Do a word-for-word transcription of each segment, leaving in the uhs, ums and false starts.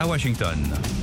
à Washington.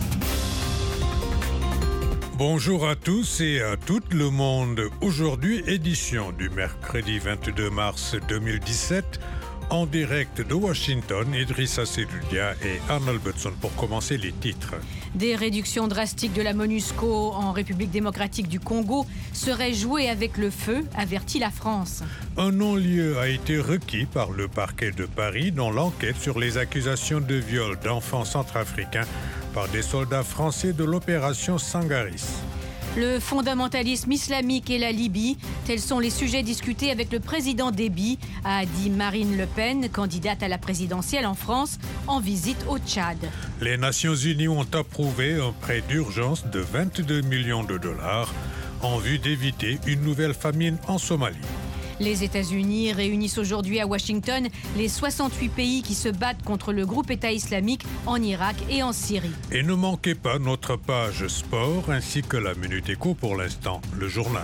Bonjour à tous et à tout le monde. Aujourd'hui, édition du mercredi vingt-deux mars deux mille dix-sept. En direct de Washington, Idrissa Seloudia et Arnold Butson pour commencer les titres. Des réductions drastiques de la MONUSCO en République démocratique du Congo seraient jouées avec le feu, avertit la France. Un non-lieu a été requis par le parquet de Paris dans l'enquête sur les accusations de viol d'enfants centrafricains par des soldats français de l'opération Sangaris. Le fondamentalisme islamique et la Libye, tels sont les sujets discutés avec le président Déby, a dit Marine Le Pen, candidate à la présidentielle en France, en visite au Tchad. Les Nations Unies ont approuvé un prêt d'urgence de vingt-deux millions de dollars en vue d'éviter une nouvelle famine en Somalie. Les États-Unis réunissent aujourd'hui à Washington les soixante-huit pays qui se battent contre le groupe État islamique en Irak et en Syrie. Et ne manquez pas notre page sport ainsi que la Minute Éco pour l'instant, le journal.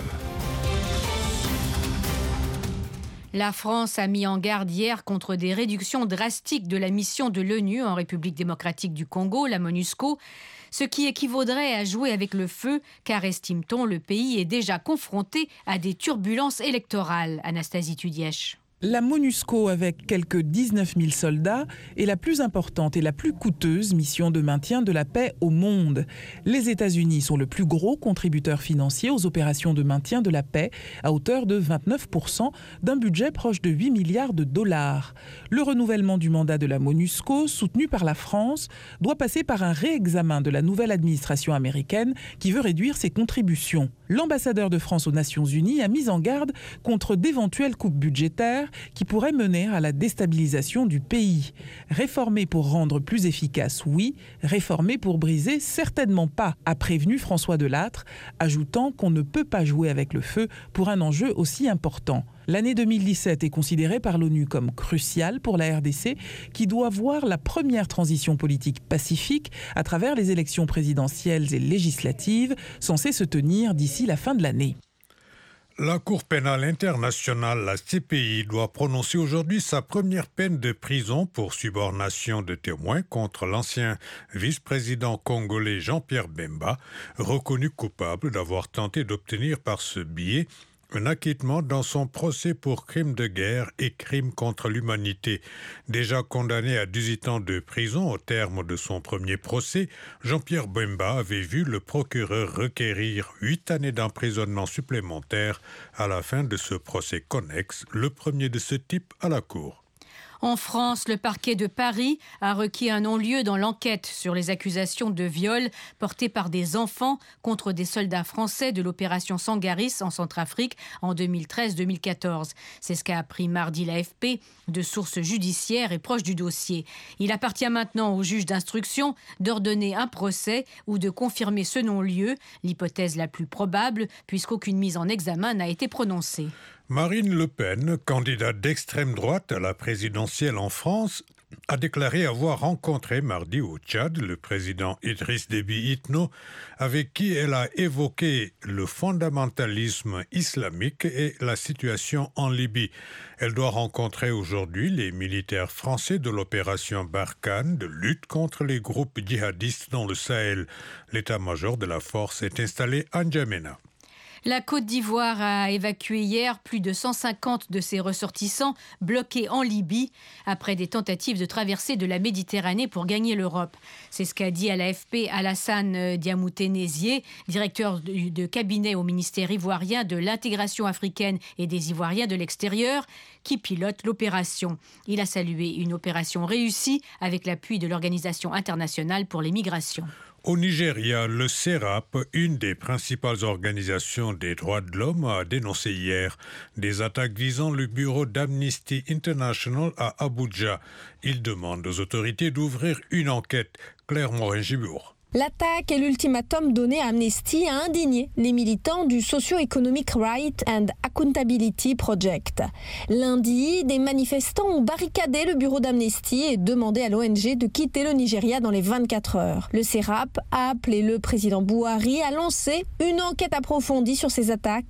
La France a mis en garde hier contre des réductions drastiques de la mission de l'ONU en République démocratique du Congo, la MONUSCO, ce qui équivaudrait à jouer avec le feu, car, estime-t-on, le pays est déjà confronté à des turbulences électorales. Anastasie Tudièche. La MONUSCO, avec quelques dix-neuf mille soldats, est la plus importante et la plus coûteuse mission de maintien de la paix au monde. Les États-Unis sont le plus gros contributeur financier aux opérations de maintien de la paix, à hauteur de vingt-neuf pour cent d'un budget proche de huit milliards de dollars. Le renouvellement du mandat de la MONUSCO, soutenu par la France, doit passer par un réexamen de la nouvelle administration américaine qui veut réduire ses contributions. L'ambassadeur de France aux Nations Unies a mis en garde contre d'éventuelles coupes budgétaires qui pourrait mener à la déstabilisation du pays. Réformer pour rendre plus efficace, oui. Réformer pour briser, certainement pas, a prévenu François Delattre, ajoutant qu'on ne peut pas jouer avec le feu pour un enjeu aussi important. L'année deux mille dix-sept est considérée par l'ONU comme cruciale pour la R D C, qui doit voir la première transition politique pacifique à travers les élections présidentielles et législatives censées se tenir d'ici la fin de l'année. La Cour pénale internationale, la C P I, doit prononcer aujourd'hui sa première peine de prison pour subornation de témoins contre l'ancien vice-président congolais Jean-Pierre Bemba, reconnu coupable d'avoir tenté d'obtenir par ce biais un acquittement dans son procès pour crimes de guerre et crimes contre l'humanité. Déjà condamné à dix-huit ans de prison au terme de son premier procès, Jean-Pierre Bemba avait vu le procureur requérir huit années d'emprisonnement supplémentaires à la fin de ce procès connexe, le premier de ce type à la Cour. En France, le parquet de Paris a requis un non-lieu dans l'enquête sur les accusations de viol portées par des enfants contre des soldats français de l'opération Sangaris en Centrafrique en deux mille treize deux mille quatorze. C'est ce qu'a appris mardi l'A F P de sources judiciaires et proches du dossier. Il appartient maintenant au juge d'instruction d'ordonner un procès ou de confirmer ce non-lieu, l'hypothèse la plus probable puisqu'aucune mise en examen n'a été prononcée. Marine Le Pen, candidate d'extrême droite à la présidentielle en France, a déclaré avoir rencontré mardi au Tchad le président Idriss Déby Itno, avec qui elle a évoqué le fondamentalisme islamique et la situation en Libye. Elle doit rencontrer aujourd'hui les militaires français de l'opération Barkhane de lutte contre les groupes djihadistes dans le Sahel. L'état-major de la force est installé à N'Djamena. La Côte d'Ivoire a évacué hier plus de cent cinquante de ses ressortissants bloqués en Libye après des tentatives de traversée de la Méditerranée pour gagner l'Europe. C'est ce qu'a dit à l'A F P Alassane Diamouté-Nézier, directeur de, de cabinet au ministère ivoirien de l'intégration africaine et des Ivoiriens de l'extérieur, qui pilote l'opération. Il a salué une opération réussie avec l'appui de l'Organisation internationale pour les migrations. Au Nigeria, le SERAP, une des principales organisations des droits de l'homme, a dénoncé hier des attaques visant le bureau d'Amnesty International à Abuja. Il demande aux autorités d'ouvrir une enquête. Claire Morin-Gibour. L'attaque et l'ultimatum donné à Amnesty a indigné les militants du Socio-Economic Right and Accountability Project. Lundi, des manifestants ont barricadé le bureau d'Amnesty et demandé à l'O N G de quitter le Nigeria dans les vingt-quatre heures. Le SERAP a appelé le président Buhari à lancer une enquête approfondie sur ces attaques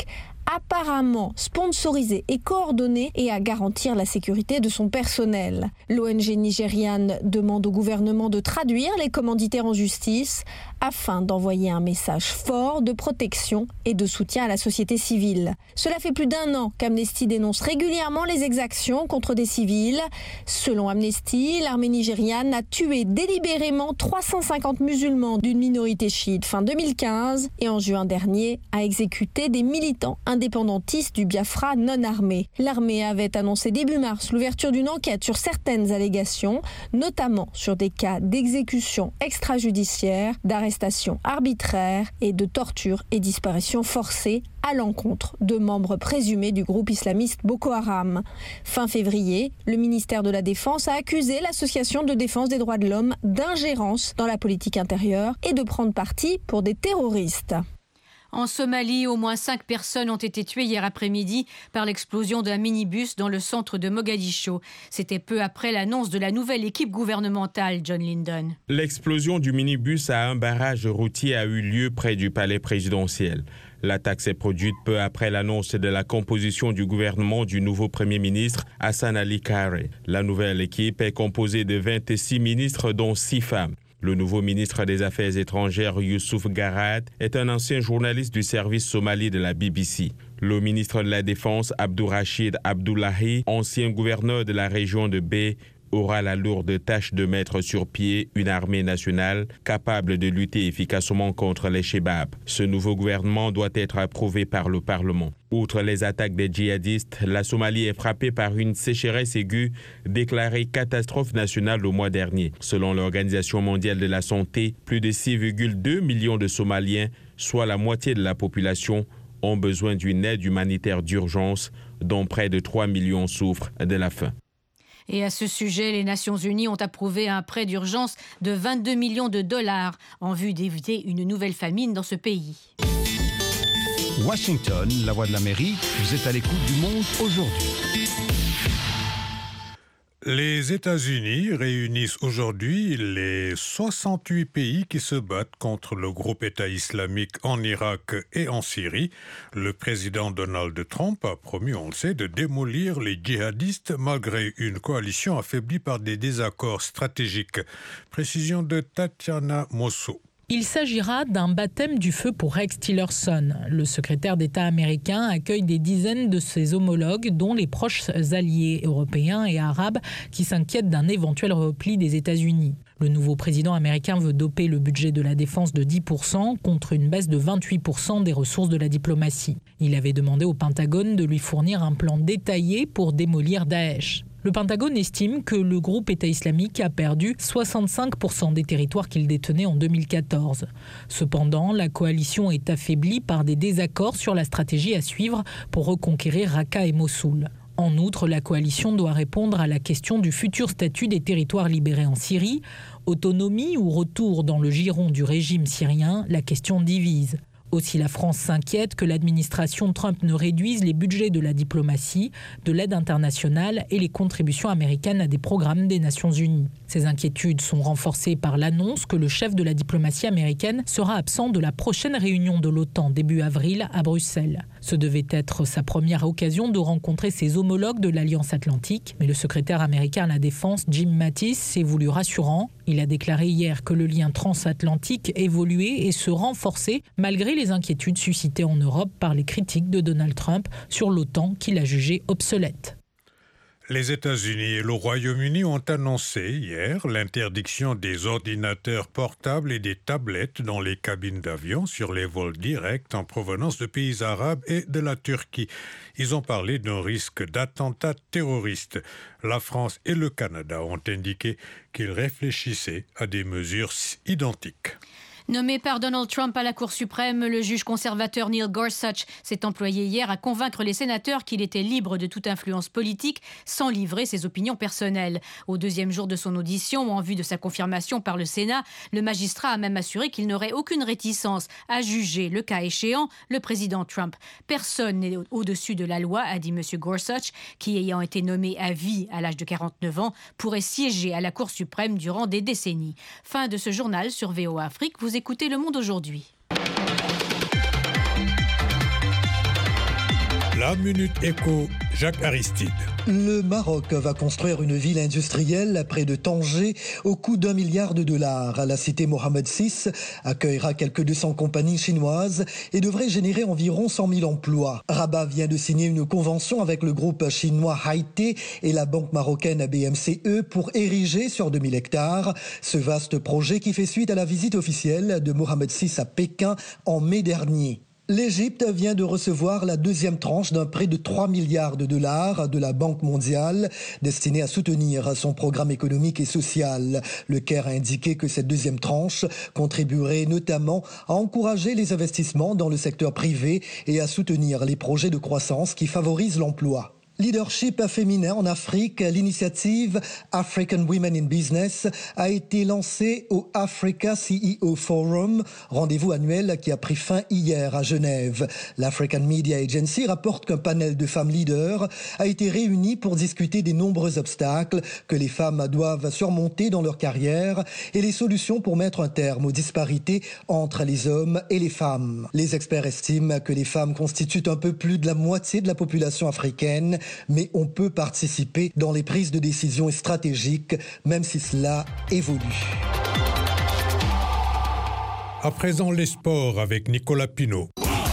apparemment sponsorisé et coordonné et à garantir la sécurité de son personnel. L'O N G nigériane demande au gouvernement de traduire les commanditaires en justice afin d'envoyer un message fort de protection et de soutien à la société civile. Cela fait plus d'un an qu'Amnesty dénonce régulièrement les exactions contre des civils. Selon Amnesty, l'armée nigériane a tué délibérément trois cent cinquante musulmans d'une minorité chiite fin deux mille quinze et en juin dernier a exécuté des militants indépendantistes du Biafra non armés. L'armée avait annoncé début mars l'ouverture d'une enquête sur certaines allégations, notamment sur des cas d'exécution extrajudiciaire, d'arrestation arbitraire et de torture et disparition forcée à l'encontre de membres présumés du groupe islamiste Boko Haram. Fin février, le ministère de la Défense a accusé l'Association de défense des droits de l'homme d'ingérence dans la politique intérieure et de prendre parti pour des terroristes. En Somalie, au moins cinq personnes ont été tuées hier après-midi par l'explosion d'un minibus dans le centre de Mogadiscio. C'était peu après l'annonce de la nouvelle équipe gouvernementale, John Lyndon. L'explosion du minibus à un barrage routier a eu lieu près du palais présidentiel. L'attaque s'est produite peu après l'annonce de la composition du gouvernement du nouveau Premier ministre Hassan Ali Kare. La nouvelle équipe est composée de vingt-six ministres, dont six femmes. Le nouveau ministre des Affaires étrangères, Youssouf Garad, est un ancien journaliste du service somali de la B B C. Le ministre de la Défense, Abdourachid Abdoulahi, ancien gouverneur de la région de Bay, aura la lourde tâche de mettre sur pied une armée nationale capable de lutter efficacement contre les Chebabs. Ce nouveau gouvernement doit être approuvé par le Parlement. Outre les attaques des djihadistes, la Somalie est frappée par une sécheresse aiguë déclarée catastrophe nationale le mois dernier. Selon l'Organisation mondiale de la santé, plus de six virgule deux millions de Somaliens, soit la moitié de la population, ont besoin d'une aide humanitaire d'urgence, dont près de trois millions souffrent de la faim. Et à ce sujet, les Nations Unies ont approuvé un prêt d'urgence de vingt-deux millions de dollars en vue d'éviter une nouvelle famine dans ce pays. Washington, la voix de l'Amérique, vous êtes à l'écoute du monde aujourd'hui. Les États-Unis réunissent aujourd'hui les soixante-huit pays qui se battent contre le groupe État islamique en Irak et en Syrie. Le président Donald Trump a promis, on le sait, de démolir les djihadistes malgré une coalition affaiblie par des désaccords stratégiques. Précision de Tatiana Mosso. Il s'agira d'un baptême du feu pour Rex Tillerson. Le secrétaire d'État américain accueille des dizaines de ses homologues, dont les proches alliés européens et arabes qui s'inquiètent d'un éventuel repli des États-Unis. Le nouveau président américain veut doper le budget de la défense de dix pour cent contre une baisse de vingt-huit pour cent des ressources de la diplomatie. Il avait demandé au Pentagone de lui fournir un plan détaillé pour démolir Daesh. Le Pentagone estime que le groupe État islamique a perdu soixante-cinq pour cent des territoires qu'il détenait en deux mille quatorze. Cependant, la coalition est affaiblie par des désaccords sur la stratégie à suivre pour reconquérir Raqqa et Mossoul. En outre, la coalition doit répondre à la question du futur statut des territoires libérés en Syrie. Autonomie ou retour dans le giron du régime syrien, la question divise. Aussi, la France s'inquiète que l'administration Trump ne réduise les budgets de la diplomatie, de l'aide internationale et les contributions américaines à des programmes des Nations Unies. Ces inquiétudes sont renforcées par l'annonce que le chef de la diplomatie américaine sera absent de la prochaine réunion de l'OTAN début avril à Bruxelles. Ce devait être sa première occasion de rencontrer ses homologues de l'Alliance Atlantique, mais le secrétaire américain à la Défense, Jim Mattis, s'est voulu rassurant. Il a déclaré hier que le lien transatlantique évoluait et se renforçait malgré les inquiétudes suscitées en Europe par les critiques de Donald Trump sur l'OTAN qu'il a jugée obsolète. Les États-Unis et le Royaume-Uni ont annoncé hier l'interdiction des ordinateurs portables et des tablettes dans les cabines d'avion sur les vols directs en provenance de pays arabes et de la Turquie. Ils ont parlé d'un risque d'attentat terroriste. La France et le Canada ont indiqué qu'ils réfléchissaient à des mesures identiques. Nommé par Donald Trump à la Cour suprême, le juge conservateur Neil Gorsuch s'est employé hier à convaincre les sénateurs qu'il était libre de toute influence politique sans livrer ses opinions personnelles. Au deuxième jour de son audition, en vue de sa confirmation par le Sénat, le magistrat a même assuré qu'il n'aurait aucune réticence à juger, le cas échéant, le président Trump. Personne n'est au-dessus de la loi, a dit M. Gorsuch, qui, ayant été nommé à vie à l'âge de quarante-neuf ans, pourrait siéger à la Cour suprême durant des décennies. Fin de ce journal sur V O A Afrique. Vous écoutez Le Monde aujourd'hui. La Minute Éco, Jacques Aristide. Le Maroc va construire une ville industrielle près de Tanger au coût d'un milliard de dollars. La cité Mohammed six accueillera quelques deux cents compagnies chinoises et devrait générer environ cent mille emplois. Rabat vient de signer une convention avec le groupe chinois Haïté et la banque marocaine B M C E pour ériger sur deux mille hectares ce vaste projet qui fait suite à la visite officielle de Mohammed six à Pékin en mai dernier. L'Égypte vient de recevoir la deuxième tranche d'un prêt de trois milliards de dollars de la Banque mondiale destiné à soutenir son programme économique et social. Le Caire a indiqué que cette deuxième tranche contribuerait notamment à encourager les investissements dans le secteur privé et à soutenir les projets de croissance qui favorisent l'emploi. Leadership féminin en Afrique, l'initiative African Women in Business a été lancée au Africa C E O Forum, rendez-vous annuel qui a pris fin hier à Genève. L'African Media Agency rapporte qu'un panel de femmes leaders a été réuni pour discuter des nombreux obstacles que les femmes doivent surmonter dans leur carrière et les solutions pour mettre un terme aux disparités entre les hommes et les femmes. Les experts estiment que les femmes constituent un peu plus de la moitié de la population africaine, mais on peut participer dans les prises de décision stratégiques, même si cela évolue. À présent, les sports avec Nicolas Pinault.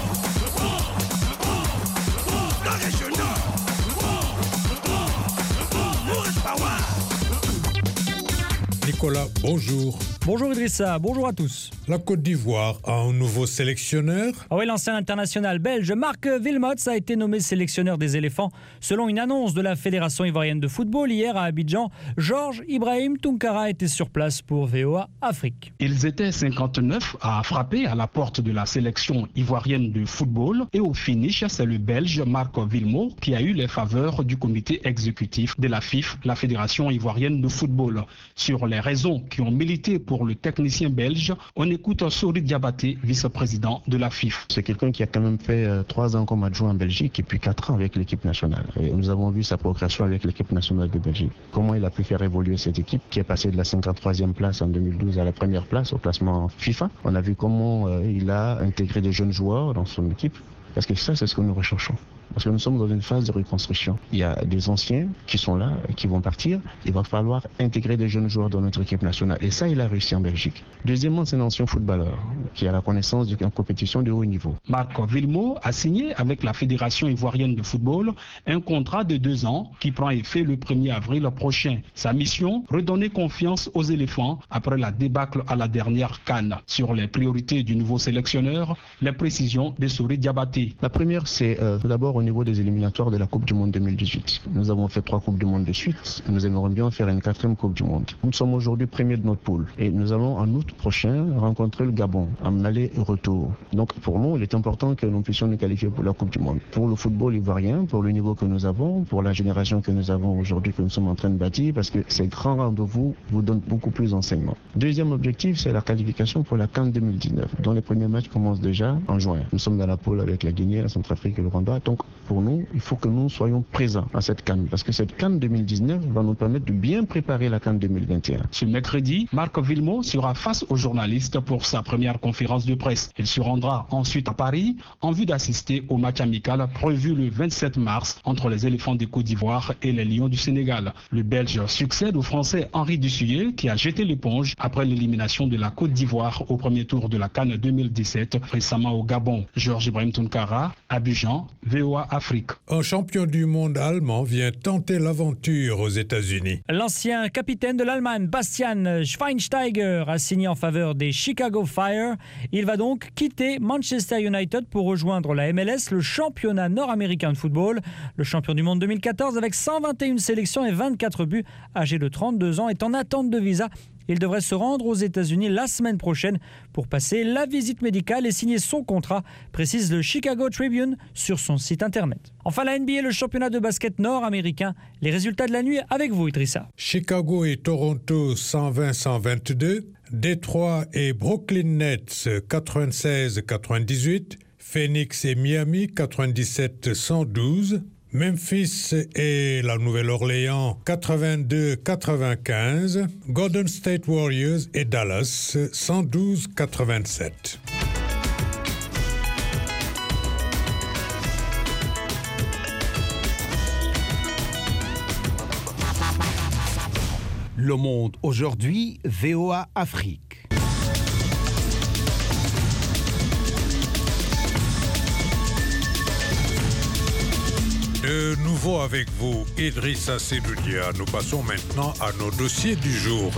Nicolas, bonjour. Bonjour Idrissa, bonjour à tous. La Côte d'Ivoire a un nouveau sélectionneur. Ah oui, l'ancien international belge Marc Wilmots a été nommé sélectionneur des éléphants. Selon une annonce de la Fédération ivoirienne de football hier à Abidjan, Georges Ibrahim Tounkara était sur place pour V O A Afrique. Ils étaient cinquante-neuf à frapper à la porte de la sélection ivoirienne de football et au finish, c'est le Belge Marc Wilmots qui a eu les faveurs du comité exécutif de la F I F, la Fédération ivoirienne de football. Sur les raisons qui ont milité pour le technicien belge, on écoute Sori Diabaté, vice-président de la F I F. C'est quelqu'un qui a quand même fait euh, trois ans comme adjoint en Belgique et puis quatre ans avec l'équipe nationale. Et nous avons vu sa progression avec l'équipe nationale de Belgique. Comment il a pu faire évoluer cette équipe qui est passée de la cinquante-troisième place en deux mille douze à la première place au classement FIFA. On a vu comment euh, il a intégré des jeunes joueurs dans son équipe. Parce que ça, c'est ce que nous recherchons. Parce que nous sommes dans une phase de reconstruction. Il y a des anciens qui sont là, qui vont partir. Il va falloir intégrer des jeunes joueurs dans notre équipe nationale. Et ça, il a réussi en Belgique. Deuxièmement, c'est un ancien footballeur qui a la connaissance d'une compétition de haut niveau. Marc Wilmots a signé avec la Fédération ivoirienne de football un contrat de deux ans qui prend effet le premier avril prochain. Sa mission, redonner confiance aux éléphants après la débâcle à la dernière CAN. Sur les priorités du nouveau sélectionneur, les précisions de Sori Diabaté. La première, c'est euh, tout d'abord au niveau des éliminatoires de la Coupe du Monde deux mille dix-huit. Nous avons fait trois Coupes du Monde de suite. Nous aimerions bien faire une quatrième Coupe du Monde. Nous sommes aujourd'hui premiers de notre poule. Et nous allons en août prochain rencontrer le Gabon en aller et retour. Donc pour nous, il est important que nous puissions nous qualifier pour la Coupe du Monde. Pour le football ivoirien, pour le niveau que nous avons, pour la génération que nous avons aujourd'hui, que nous sommes en train de bâtir, parce que ces grands rendez-vous vous donnent beaucoup plus d'enseignements. Deuxième objectif, c'est la qualification pour la CAN deux mille dix-neuf, dont les premiers matchs commencent déjà en juin. Nous sommes dans la poule avec la Guinée, la Centrafrique et le Rwanda. Donc pour nous, il faut que nous soyons présents à cette CAN. Parce que cette CAN deux mille dix-neuf va nous permettre de bien préparer la CAN deux mille vingt et un. Ce mercredi, Marc Wilmots sera face aux journalistes pour sa première conférence de presse. Il se rendra ensuite à Paris en vue d'assister au match amical prévu le vingt-sept mars entre les éléphants de Côte d'Ivoire et les lions du Sénégal. Le Belge succède au Français Henri Dussuyer qui a jeté l'éponge après l'élimination de la Côte d'Ivoire au premier tour de la CAN deux mille dix-sept récemment au Gabon. Georges Ibrahim Tounkara, Abidjan, V O A Afrique. Un champion du monde allemand vient tenter l'aventure aux États-Unis. L'ancien capitaine de l'Allemagne, Bastian Schweinsteiger, a signé en faveur des Chicago Fire. Il va donc quitter Manchester United pour rejoindre la M L S, le championnat nord-américain de football. Le champion du monde deux mille quatorze avec cent vingt et une sélections et vingt-quatre buts, âgé de trente-deux ans, est en attente de visa. Il devrait se rendre aux États-Unis la semaine prochaine pour passer la visite médicale et signer son contrat, précise le Chicago Tribune sur son site internet. Enfin, la N B A, le championnat de basket nord-américain. Les résultats de la nuit avec vous, Idrissa. Chicago et Toronto cent vingt à cent vingt-deux, Détroit et Brooklyn Nets quatre-vingt-seize à quatre-vingt-dix-huit, Phoenix et Miami quatre-vingt-dix-sept à cent douze, Memphis et la Nouvelle-Orléans quatre-vingt-deux à quatre-vingt-quinze, Golden State Warriors et Dallas cent douze à quatre-vingt-sept. Le Monde aujourd'hui, V O A Afrique. De nouveau avec vous, Idrissa Seloudia. Nous passons maintenant à nos dossiers du jour.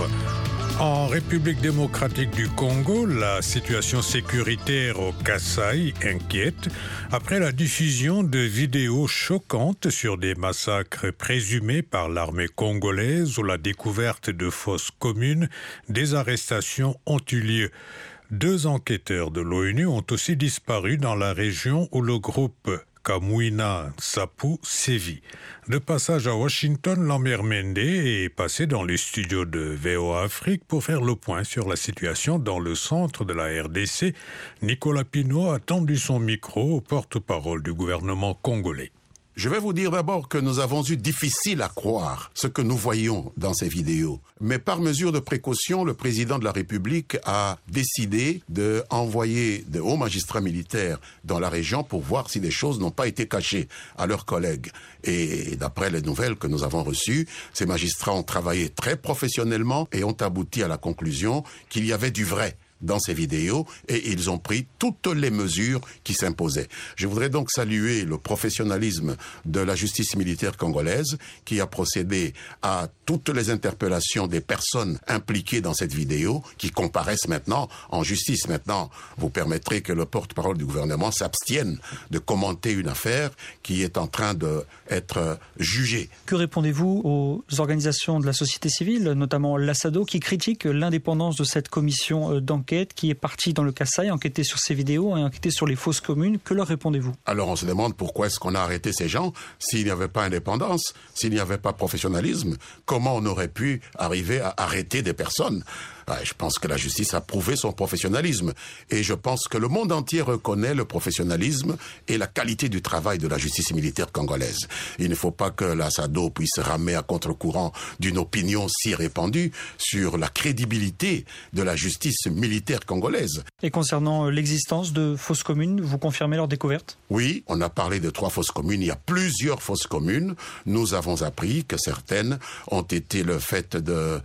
En République démocratique du Congo, la situation sécuritaire au Kasaï inquiète après la diffusion de vidéos choquantes sur des massacres présumés par l'armée congolaise ou la découverte de fosses communes. Des arrestations ont eu lieu. Deux enquêteurs de l'ONU ont aussi disparu dans la région où le groupe Kamwina Nsapu sévit. De passage à Washington, Lambert Mende est passé dans les studios de V O A Afrique pour faire le point sur la situation dans le centre de la R D C. Nicolas Pinault a tendu son micro au porte-parole du gouvernement congolais. Je vais vous dire d'abord que nous avons eu difficile à croire ce que nous voyons dans ces vidéos. Mais par mesure de précaution, le président de la République a décidé d'envoyer de hauts magistrats militaires dans la région pour voir si des choses n'ont pas été cachées à leurs collègues. Et d'après les nouvelles que nous avons reçues, ces magistrats ont travaillé très professionnellement et ont abouti à la conclusion qu'il y avait du vrai dans ces vidéos, et ils ont pris toutes les mesures qui s'imposaient. Je voudrais donc saluer le professionnalisme de la justice militaire congolaise qui a procédé à toutes les interpellations des personnes impliquées dans cette vidéo qui comparaissent maintenant en justice. Maintenant, vous permettrez que le porte-parole du gouvernement s'abstienne de commenter une affaire qui est en train d'être jugée. Que répondez-vous aux organisations de la société civile, notamment l'Assado, qui critiquent l'indépendance de cette commission d'enquête qui est partie dans le Kasaï, enquêter sur ces vidéos et enquêter sur les fosses communes? Que leur répondez-vous? Alors on se demande pourquoi est-ce qu'on a arrêté ces gens s'il n'y avait pas indépendance, s'il n'y avait pas professionnalisme. Comment on aurait pu arriver à arrêter des personnes? Je pense que la justice a prouvé son professionnalisme et je pense que le monde entier reconnaît le professionnalisme et la qualité du travail de la justice militaire congolaise. Il ne faut pas que la SADO puisse ramer à contre-courant d'une opinion si répandue sur la crédibilité de la justice militaire congolaise. Et concernant l'existence de fosses communes, vous confirmez leur découverte? Oui, on a parlé de trois fosses communes. Il y a plusieurs fosses communes. Nous avons appris que certaines ont été le fait de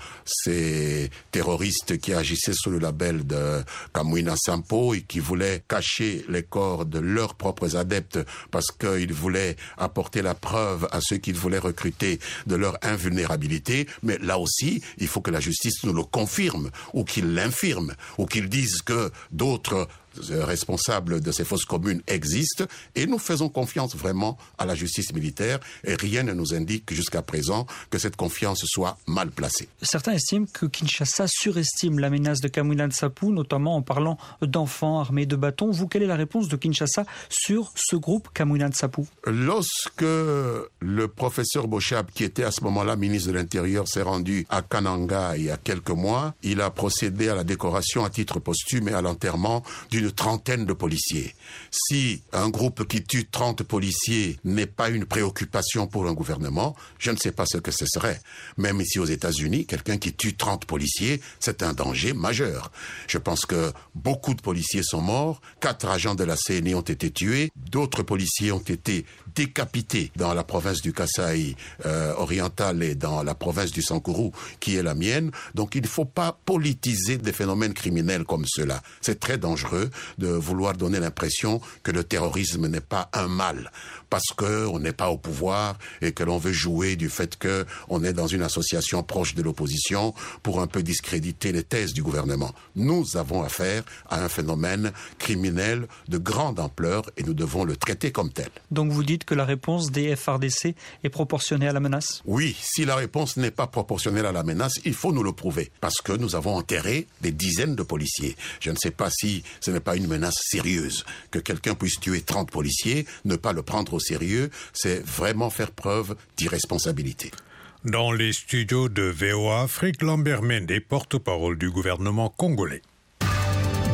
ces terroristes qui agissaient sous le label de Kamwina Nsapu et qui voulaient cacher les corps de leurs propres adeptes parce qu'ils voulaient apporter la preuve à ceux qu'ils voulaient recruter de leur invulnérabilité. Mais là aussi, il faut que la justice nous le confirme ou qu'il l'infirme ou qu'il dise que d'autres responsables de ces fosses communes existent et nous faisons confiance vraiment à la justice militaire et rien ne nous indique jusqu'à présent que cette confiance soit mal placée. Certains estiment que Kinshasa surestime la menace de Kamwina Nsapu, notamment en parlant d'enfants armés de bâtons. Vous, quelle est la réponse de Kinshasa sur ce groupe Kamwina Nsapu? Lorsque le professeur Bochab, qui était à ce moment-là ministre de l'Intérieur, s'est rendu à Kananga il y a quelques mois, il a procédé à la décoration à titre posthume et à l'enterrement d'une trentaine de policiers. Si un groupe qui tue trente policiers n'est pas une préoccupation pour un gouvernement, je ne sais pas ce que ce serait. Même ici aux États-Unis, quelqu'un qui tue trente policiers, c'est un danger majeur. Je pense que beaucoup de policiers sont morts, quatre agents de la C N I ont été tués, d'autres policiers ont été décapités dans la province du Kasaï euh, oriental et dans la province du Sankuru, qui est la mienne. Donc il ne faut pas politiser des phénomènes criminels comme cela. C'est très dangereux de vouloir donner l'impression que le terrorisme n'est pas un mal parce qu'on n'est pas au pouvoir et que l'on veut jouer du fait qu'on est dans une association proche de l'opposition pour un peu discréditer les thèses du gouvernement. Nous avons affaire à un phénomène criminel de grande ampleur et nous devons le traiter comme tel. Donc vous dites que la réponse des F R D C est proportionnée à la menace? Oui, si la réponse n'est pas proportionnelle à la menace, il faut nous le prouver parce que nous avons enterré des dizaines de policiers. Je ne sais pas si ce n'est pas une menace sérieuse. Que quelqu'un puisse tuer trente policiers, ne pas le prendre au sérieux, c'est vraiment faire preuve d'irresponsabilité. Dans les studios de V O A Afrique, Lambert Mende, porte-parole du gouvernement congolais.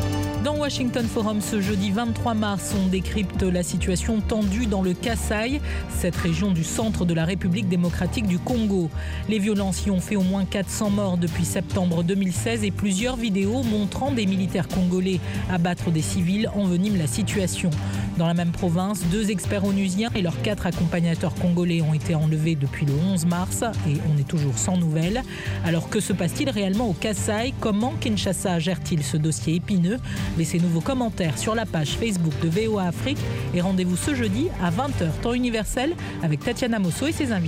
Dans Washington Forum ce jeudi vingt-trois mars, on décrypte la situation tendue dans le Kasaï, cette région du centre de la République démocratique du Congo. Les violences y ont fait au moins quatre cents morts depuis septembre deux mille seize et plusieurs vidéos montrant des militaires congolais abattre des civils enveniment la situation. Dans la même province, deux experts onusiens et leurs quatre accompagnateurs congolais ont été enlevés depuis le onze mars et on est toujours sans nouvelles. Alors que se passe-t-il réellement au Kasaï ? Comment Kinshasa gère-t-il ce dossier épineux ? Laissez-nous vos commentaires sur la page Facebook de V O A Afrique et rendez-vous ce jeudi à vingt heures temps universel avec Tatiana Mosso et ses invités.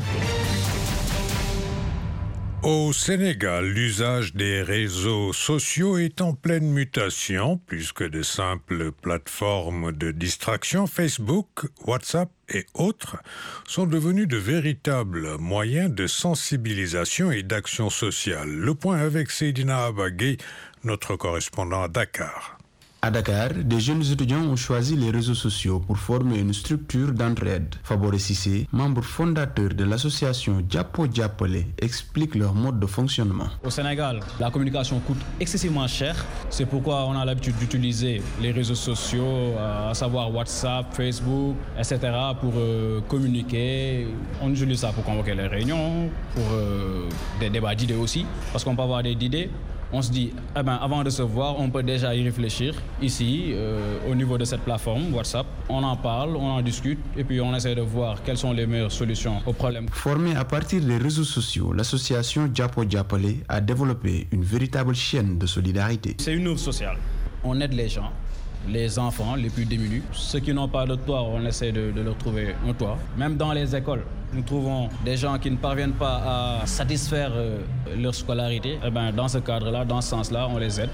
Au Sénégal, l'usage des réseaux sociaux est en pleine mutation. Plus que de simples plateformes de distraction, Facebook, WhatsApp et autres sont devenus de véritables moyens de sensibilisation et d'action sociale. Le point avec Seydina Abagay, notre correspondant à Dakar. À Dakar, des jeunes étudiants ont choisi les réseaux sociaux pour former une structure d'entraide. Faboré Cissé, membre fondateur de l'association Diapo Diapole, explique leur mode de fonctionnement. Au Sénégal, la communication coûte excessivement cher. C'est pourquoi on a l'habitude d'utiliser les réseaux sociaux, à savoir WhatsApp, Facebook, et cetera, pour euh, communiquer. On utilise ça pour convoquer les réunions, pour euh, des débats d'idées aussi, parce qu'on peut avoir des idées. On se dit, eh ben, avant de se voir, on peut déjà y réfléchir. Ici, euh, au niveau de cette plateforme WhatsApp, on en parle, on en discute et puis on essaie de voir quelles sont les meilleures solutions aux problèmes. Formée à partir des réseaux sociaux, l'association Diapo Diapole a développé une véritable chaîne de solidarité. C'est une œuvre sociale. On aide les gens, les enfants les plus démunis. Ceux qui n'ont pas de toit, on essaie de, de leur trouver un toit. Même dans les écoles, nous trouvons des gens qui ne parviennent pas à satisfaire euh, leur scolarité. Et ben, dans ce cadre-là, dans ce sens-là, on les aide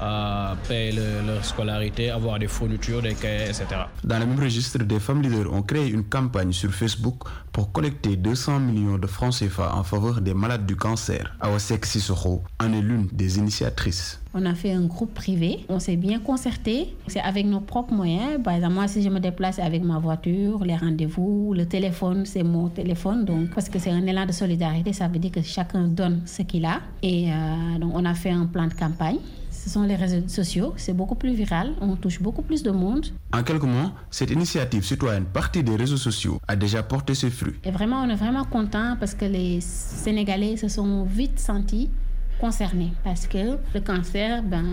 à payer le, leur scolarité, avoir des fournitures, des cahiers, et cetera. Dans le même registre, des femmes leaders ont créé une campagne sur Facebook pour collecter deux cents millions de francs C F A en faveur des malades du cancer. Awasek Sissoko en est l'une des initiatrices. On a fait un groupe privé, on s'est bien concerté, c'est avec nos propres moyens. Par exemple, moi, si je me déplace avec ma voiture, les rendez-vous, le téléphone, c'est mon téléphone. Donc, parce que c'est un élan de solidarité, ça veut dire que chacun donne ce qu'il a. Et euh, donc, on a fait un plan de campagne. Ce sont les réseaux sociaux, c'est beaucoup plus viral, on touche beaucoup plus de monde. En quelques mois, cette initiative citoyenne partie des réseaux sociaux a déjà porté ses fruits. Et vraiment, on est vraiment content parce que les Sénégalais se sont vite sentis concernés parce que le cancer ben,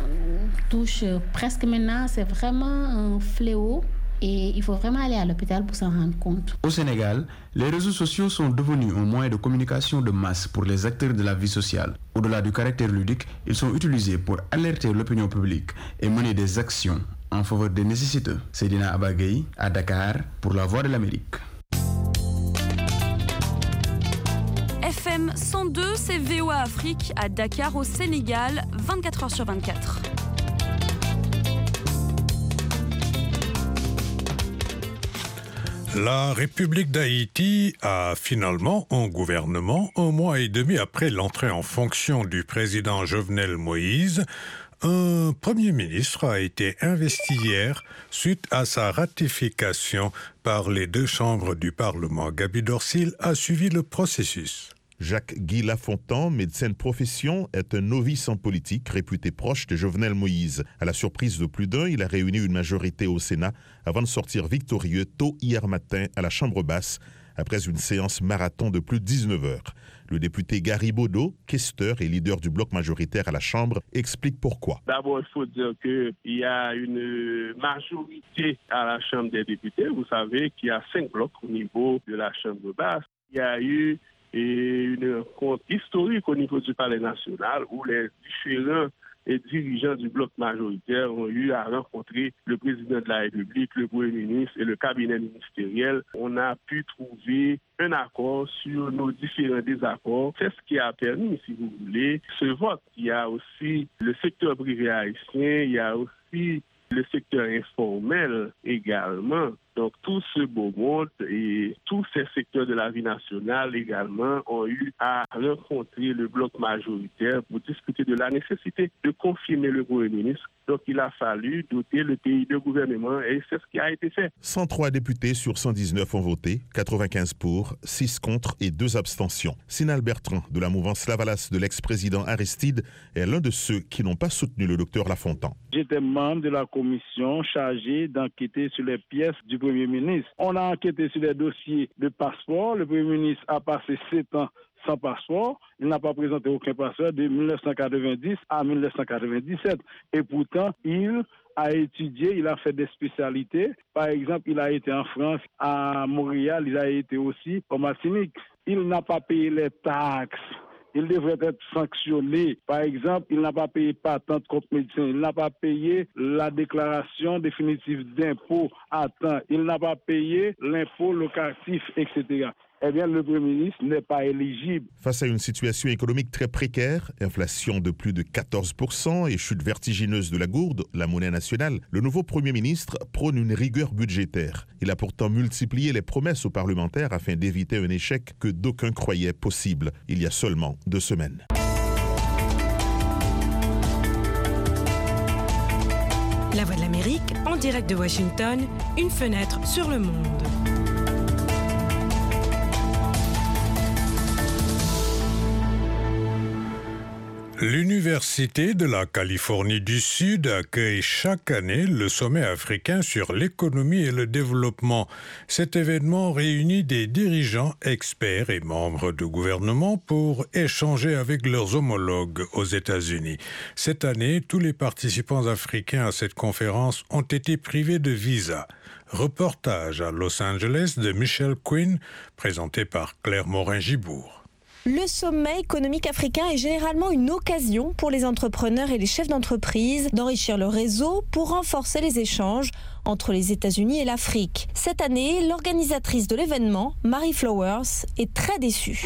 touche presque maintenant, c'est vraiment un fléau. Et il faut vraiment aller à l'hôpital pour s'en rendre compte. Au Sénégal, les réseaux sociaux sont devenus un moyen de communication de masse pour les acteurs de la vie sociale. Au-delà du caractère ludique, ils sont utilisés pour alerter l'opinion publique et mener des actions en faveur des nécessiteux. Seydina Abagay, à Dakar, pour la Voix de l'Amérique. F M cent deux, c'est V O A Afrique à Dakar au Sénégal, vingt-quatre heures sur vingt-quatre. La République d'Haïti a finalement un gouvernement un mois et demi après l'entrée en fonction du président Jovenel Moïse. Un Premier ministre a été investi hier suite à sa ratification par les deux chambres du Parlement. Gaby Dorsil a suivi le processus. Jacques-Guy Lafontan, médecin de profession, est un novice en politique, réputé proche de Jovenel Moïse. À la surprise de plus d'un, il a réuni une majorité au Sénat avant de sortir victorieux tôt hier matin à la Chambre basse, après une séance marathon de plus de dix-neuf heures. Le député Gary Bodo, questeur et leader du bloc majoritaire à la Chambre, explique pourquoi. D'abord, il faut dire qu'il y a une majorité à la Chambre des députés. Vous savez qu'il y a cinq blocs au niveau de la Chambre basse. Il y a eu et une compte historique au niveau du Palais national où les différents et dirigeants du bloc majoritaire ont eu à rencontrer le président de la République, le Premier ministre et le cabinet ministériel. On a pu trouver un accord sur nos différents désaccords. C'est ce qui a permis, si vous voulez, ce vote. Il y a aussi le secteur privé haïtien, il y a aussi le secteur informel également. Donc tout ce beau monde et tous ces secteurs de la vie nationale également ont eu à rencontrer le bloc majoritaire pour discuter de la nécessité de confirmer le Premier ministre. Donc il a fallu doter le pays de gouvernement et c'est ce qui a été fait. cent trois députés sur cent dix-neuf ont voté, quatre-vingt-quinze pour, six contre et deux abstentions. Sinal Bertrand, de la mouvance Lavalas de l'ex-président Aristide, est l'un de ceux qui n'ont pas soutenu le docteur Lafontan. J'étais membre de la commission chargée d'enquêter sur les pièces du Premier ministre. On a enquêté sur les dossiers de passeport. Le Premier ministre a passé sept ans sans passeport. Il n'a pas présenté aucun passeport de dix-neuf cent quatre-vingt-dix à dix-neuf cent quatre-vingt-dix-sept. Et pourtant, il a étudié, il a fait des spécialités. Par exemple, il a été en France, à Montréal, il a été aussi en Martinique. Il n'a pas payé les taxes. Il devrait être sanctionné. Par exemple, il n'a pas payé patente contre médecin. Il n'a pas payé la déclaration définitive d'impôt à temps. Il n'a pas payé l'impôt locatif, et cetera. Eh bien, le Premier ministre n'est pas éligible. Face à une situation économique très précaire, inflation de plus de quatorze pour cent et chute vertigineuse de la gourde, la monnaie nationale, le nouveau Premier ministre prône une rigueur budgétaire. Il a pourtant multiplié les promesses aux parlementaires afin d'éviter un échec que d'aucuns croyaient possible il y a seulement deux semaines. La Voix de l'Amérique, en direct de Washington, une fenêtre sur le monde. L'Université de la Californie du Sud accueille chaque année le sommet africain sur l'économie et le développement. Cet événement réunit des dirigeants, experts et membres de gouvernement pour échanger avec leurs homologues aux États-Unis. Cette année, tous les participants africains à cette conférence ont été privés de visa. Reportage à Los Angeles de Michelle Quinn, présenté par Claire Morin-Gibourg. Le sommet économique africain est généralement une occasion pour les entrepreneurs et les chefs d'entreprise d'enrichir leur réseau pour renforcer les échanges entre les États-Unis et l'Afrique. Cette année, l'organisatrice de l'événement, Mary Flowers, est très déçue.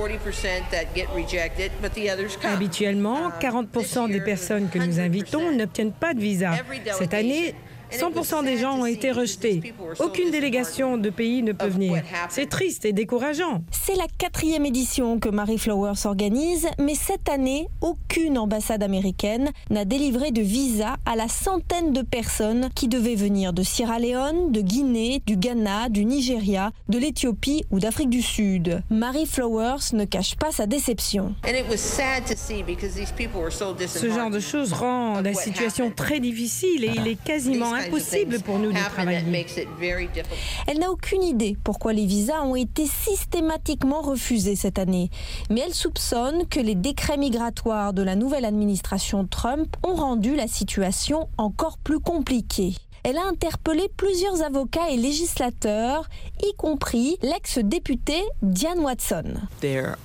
Habituellement, quarante pour cent des personnes que nous invitons n'obtiennent pas de visa. Cette année, cent pour cent des gens ont été rejetés. Aucune délégation de pays ne peut venir. C'est triste et décourageant. C'est la quatrième édition que Mary Flowers organise, mais cette année, aucune ambassade américaine n'a délivré de visa à la centaine de personnes qui devaient venir de Sierra Leone, de Guinée, du Ghana, du Nigeria, de l'Éthiopie ou d'Afrique du Sud. Mary Flowers ne cache pas sa déception. Ce genre de choses rend la situation très difficile et il est quasiment impossible pour nous de travailler. Elle n'a aucune idée pourquoi les visas ont été systématiquement refusés cette année. Mais elle soupçonne que les décrets migratoires de la nouvelle administration Trump ont rendu la situation encore plus compliquée. Elle a interpellé plusieurs avocats et législateurs, y compris l'ex-députée Diane Watson. Il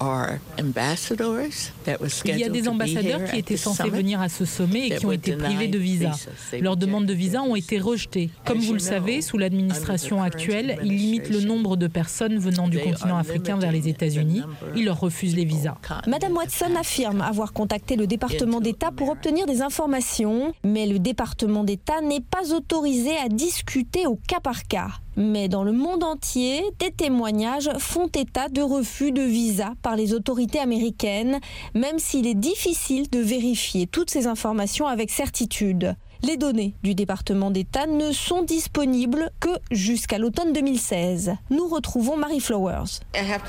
y a des ambassadeurs qui étaient censés venir à ce sommet et qui ont été privés de visa. Leurs demandes de visa ont été rejetées. Comme vous le savez, sous l'administration actuelle, ils limitent le nombre de personnes venant du continent africain vers les États-Unis. Ils leur refusent les visas. Madame Watson affirme avoir contacté le département d'État pour obtenir des informations, mais le département d'État n'est pas autorisé à discuter au cas par cas. Mais dans le monde entier, des témoignages font état de refus de visa par les autorités américaines, même s'il est difficile de vérifier toutes ces informations avec certitude. Les données du département d'État ne sont disponibles que jusqu'à l'automne deux mille seize. Nous retrouvons Mary Flowers.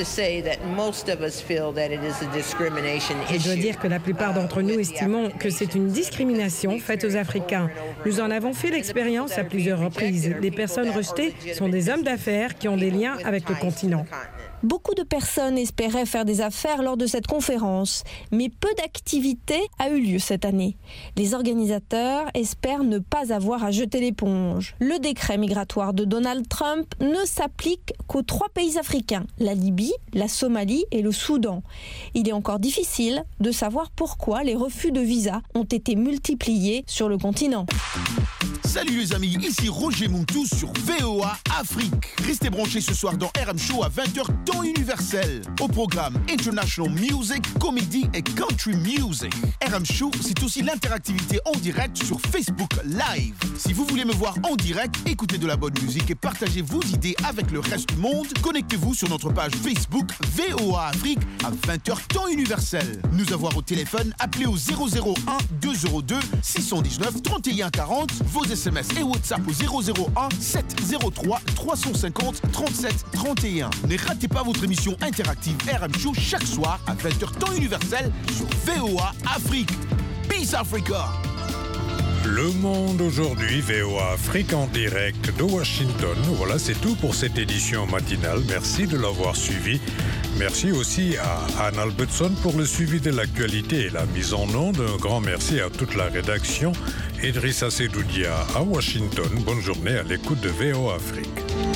Je dois dire que la plupart d'entre nous estimons que c'est une discrimination faite aux Africains. Nous en avons fait l'expérience à plusieurs reprises. Les personnes rejetées sont des hommes d'affaires qui ont des liens avec le continent. Beaucoup de personnes espéraient faire des affaires lors de cette conférence, mais peu d'activité a eu lieu cette année. Les organisateurs espèrent ne pas avoir à jeter l'éponge. Le décret migratoire de Donald Trump ne s'applique qu'aux trois pays africains, la Libye, la Somalie et le Soudan. Il est encore difficile de savoir pourquoi les refus de visa ont été multipliés sur le continent. Salut les amis, ici Roger Montou sur V O A Afrique. Restez branchés ce soir dans R M Show à vingt heures temps universel. Au programme International Music, Comedy et Country Music. R M Show, c'est aussi l'interactivité en direct sur Facebook Live. Si vous voulez me voir en direct, écoutez de la bonne musique et partagez vos idées avec le reste du monde, connectez-vous sur notre page Facebook V O A Afrique à vingt heures temps universel. Nous avoir au téléphone, appelez au zéro zéro un deux zéro deux six cent dix-neuf trente et un quarante, vos S M S et WhatsApp au zéro zéro un sept zéro trois trois cent cinquante trente-sept trente et un. Ne ratez pas votre émission interactive R M Show chaque soir à vingt heures temps universel sur V O A Afrique. Peace Africa! Le Monde aujourd'hui, V O A Afrique en direct de Washington. Voilà, c'est tout pour cette édition matinale. Merci de l'avoir suivi. Merci aussi à Anne Albertson pour le suivi de l'actualité et la mise en onde. Un grand merci à toute la rédaction. Idrissa Sedoudia à Washington. Bonne journée à l'écoute de V O A Afrique.